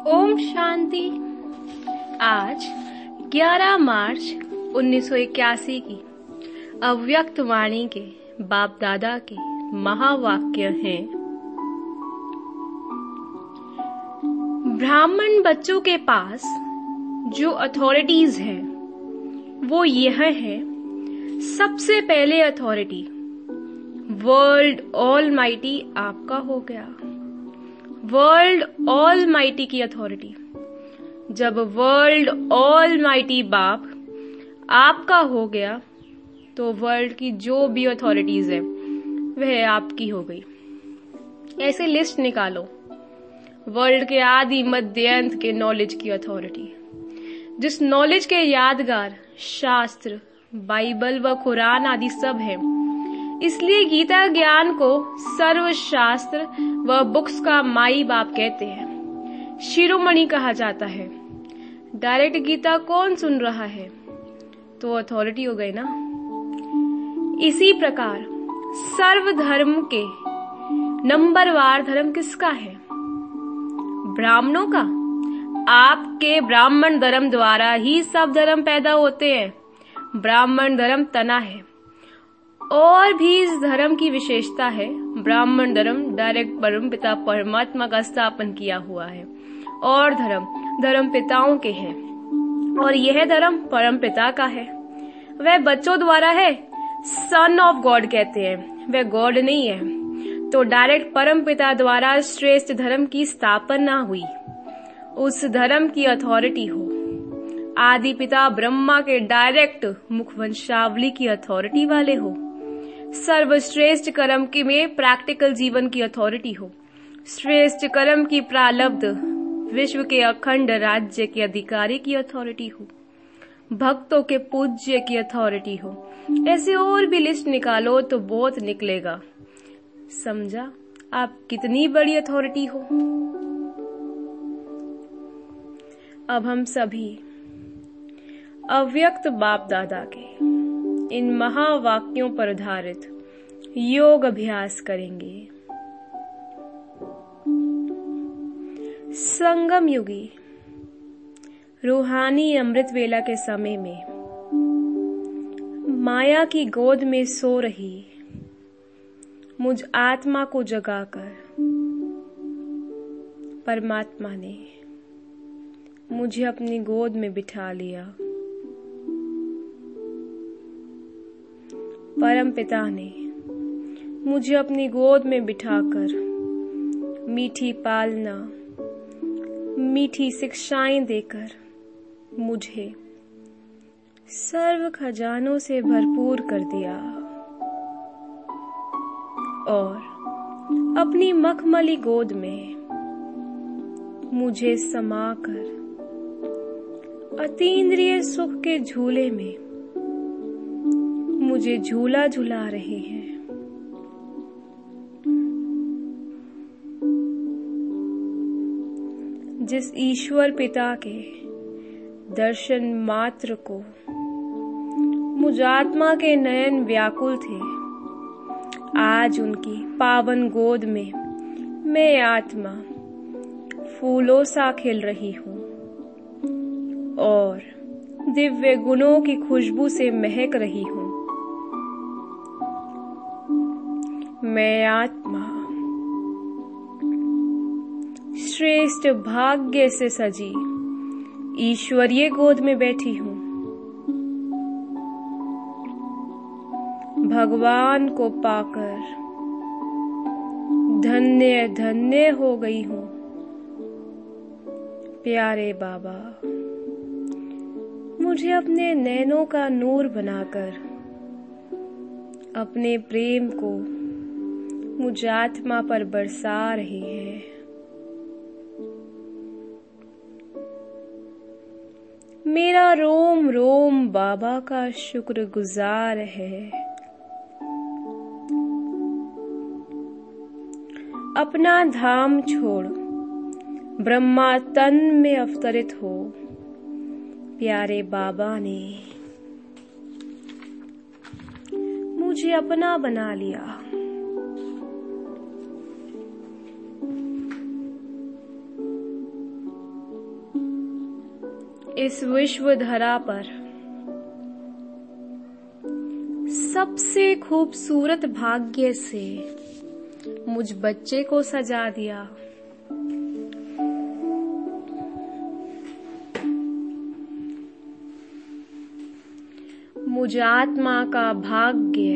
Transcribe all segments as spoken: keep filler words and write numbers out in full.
ओम शांति। आज ग्यारह मार्च उन्नीस सौ इक्यासी की अव्यक्त वाणी के बाप दादा के महावाक्य हैं। ब्राह्मण बच्चों के पास जो अथॉरिटीज हैं वो यह है। सबसे पहले अथॉरिटी वर्ल्ड ऑलमाइटी आपका हो गया। वर्ल्ड ऑलमाइटी की अथॉरिटी। जब वर्ल्ड ऑलमाइटी बाप आपका हो गया तो वर्ल्ड की जो भी अथॉरिटीज है वह आपकी हो गई। ऐसे लिस्ट निकालो वर्ल्ड के आदि मध्य अंत के नॉलेज की अथॉरिटी, जिस नॉलेज के यादगार शास्त्र, बाइबल व कुरान आदि सब है। इसलिए गीता ज्ञान को सर्वशास्त्र व बुक्स का माई बाप कहते हैं, शिरोमणि कहा जाता है। डायरेक्ट गीता कौन सुन रहा है तो अथॉरिटी हो गई ना। इसी प्रकार सर्व धर्म के नंबरवार धर्म किसका है? ब्राह्मणों का। आपके ब्राह्मण धर्म द्वारा ही सब धर्म पैदा होते हैं। ब्राह्मण धर्म तना है। और भी इस धर्म की विशेषता है, ब्राह्मण धर्म डायरेक्ट परम पिता परमात्मा का स्थापन किया हुआ है और धर्म धर्म पिताओं के हैं और यह धर्म परम पिता का है। वह बच्चों द्वारा है, सन ऑफ गॉड कहते हैं, वह गॉड नहीं है। तो डायरेक्ट परम पिता द्वारा श्रेष्ठ धर्म की स्थापना हुई, उस धर्म की अथॉरिटी हो। आदि पिता ब्रह्मा के डायरेक्ट मुखवंशावली की अथॉरिटी वाले हो। सर्वश्रेष्ठ कर्म के में प्रैक्टिकल जीवन की अथॉरिटी हो। श्रेष्ठ कर्म की प्रालब्ध विश्व के अखंड राज्य के अधिकारी की अथॉरिटी हो। भक्तों के पूज्य की अथॉरिटी हो। ऐसे और भी लिस्ट निकालो तो बहुत निकलेगा। समझा आप कितनी बड़ी अथॉरिटी हो। अब हम सभी अव्यक्त बाप दादा के इन महावाक्यों पर आधारित योग अभ्यास करेंगे। संगम युगी रूहानी अमृत वेला के समय में माया की गोद में सो रही मुझ आत्मा को जगाकर परमात्मा ने मुझे अपनी गोद में बिठा लिया। परम पिता ने मुझे अपनी गोद में बिठाकर मीठी पालना, मीठी शिक्षाएं देकर मुझे सर्व खजानों से भरपूर कर दिया और अपनी मखमली गोद में मुझे समाकर अतीन्द्रिय सुख के झूले में मुझे झूला झुला रहे हैं। जिस ईश्वर पिता के दर्शन मात्र को मुझ आत्मा के नयन व्याकुल थे, आज उनकी पावन गोद में मैं आत्मा फूलों सा खिल रही हूँ और दिव्य गुणों की खुशबू से महक रही हूँ। मैं आत्मा श्रेष्ठ भाग्य से सजी ईश्वरीय गोद में बैठी हूँ। भगवान को पाकर धन्य धन्य हो गई हूँ। प्यारे बाबा मुझे अपने नैनों का नूर बनाकर अपने प्रेम को मुझ आत्मा पर बरसा रहे हैं। मेरा रोम रोम बाबा का शुक्रगुजार है। अपना धाम छोड़ ब्रह्मा तन में अवतरित हो प्यारे बाबा ने मुझे अपना बना लिया। इस विश्व धरा पर सबसे खूबसूरत भाग्य से मुझ बच्चे को सजा दिया। मुझ आत्मा का भाग्य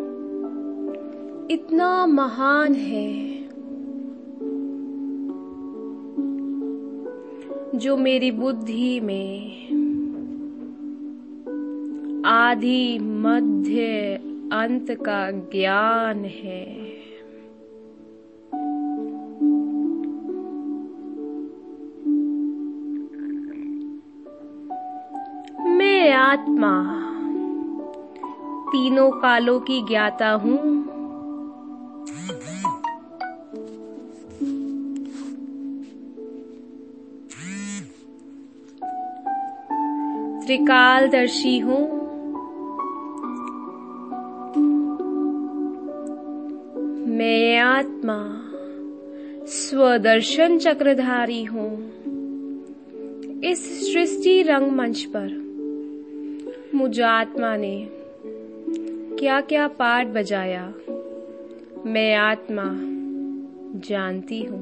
इतना महान है जो मेरी बुद्धि में आदि मध्य अंत का ज्ञान है। मैं आत्मा तीनों कालों की ज्ञाता हूँ। त्रिकालदर्शी हूँ। मैं आत्मा स्वदर्शन चक्रधारी हूँ। इस सृष्टि रंगमंच पर मुझ आत्मा ने क्या क्या पाठ बजाया, मैं आत्मा जानती हूँ।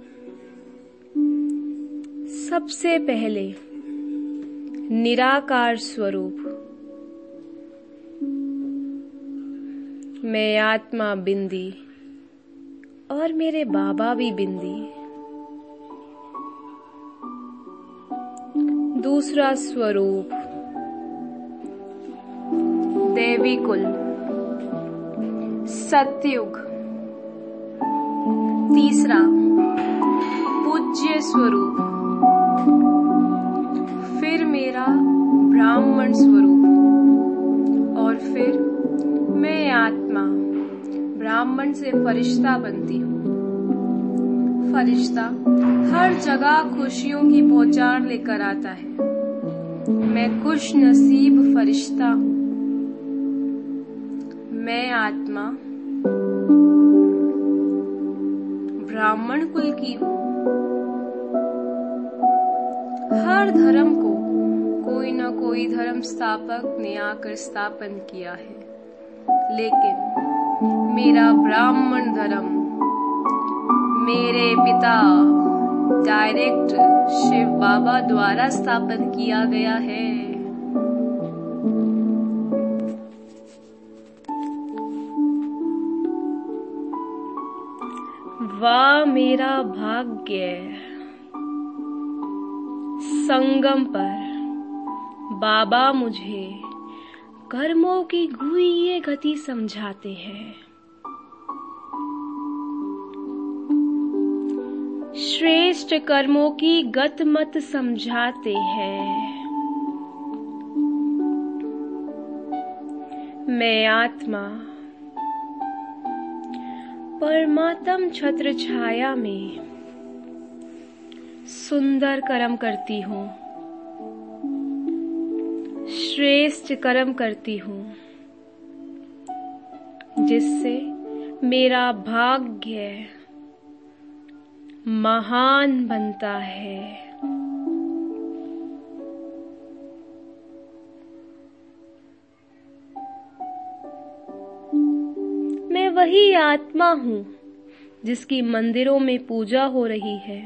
सबसे पहले निराकार स्वरूप मैं आत्मा बिंदी और मेरे बाबा भी बिंदी। दूसरा स्वरूप देवी कुल सतयुग। तीसरा पूज्य स्वरूप, फिर मेरा ब्राह्मण स्वरूप और फिर मैं आत्मा ब्राह्मण से फरिश्ता बनती हूँ। फरिश्ता हर जगह खुशियों की बौछार लेकर आता है। मैं खुश नसीब फरिश्ता हूँ। मैं आत्मा ब्राह्मण कुल की हूँ। हर धर्म को कोई न कोई धर्म स्थापक ने आकर स्थापन किया है, लेकिन मेरा ब्राह्मण धर्म मेरे पिता डायरेक्ट शिव बाबा द्वारा स्थापन किया गया है। वाह मेरा भाग्य, संगम पर बाबा मुझे कर्मों की गुह्य गति समझाते हैं। श्रेष्ठ कर्मों की गत मत समझाते हैं। मैं आत्मा परमात्म छत्र छाया में सुंदर कर्म करती हूँ, श्रेष्ठ कर्म करती हूँ, जिससे मेरा भाग्य महान बनता है। मैं वही आत्मा हूँ जिसकी मंदिरों में पूजा हो रही है,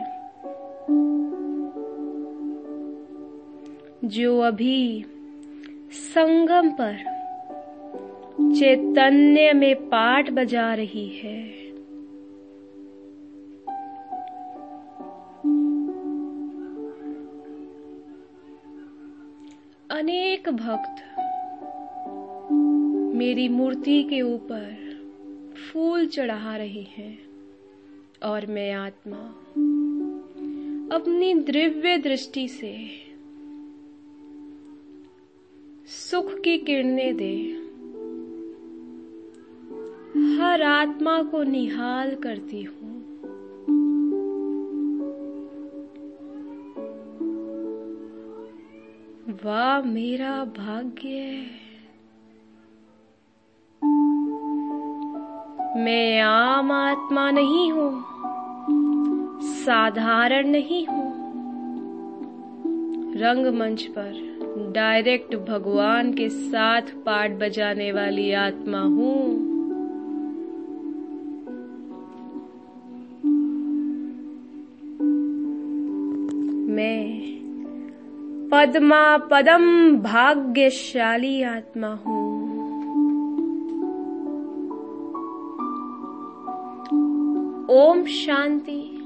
जो अभी संगम पर चैतन्य में पाठ बजा रही है। अनेक भक्त मेरी मूर्ति के ऊपर फूल चढ़ा रहे हैं और मैं आत्मा अपनी दिव्य दृष्टि से सुख की किरणें दे हर आत्मा को निहाल करती हूँ। वाह मेरा भाग्य, मैं आम आत्मा नहीं हूँ, साधारण नहीं हूँ, रंगमंच पर डायरेक्ट भगवान के साथ पाठ बजाने वाली आत्मा हूँ। मैं पद्मा पदम भाग्यशाली आत्मा हूँ। ओम शांति।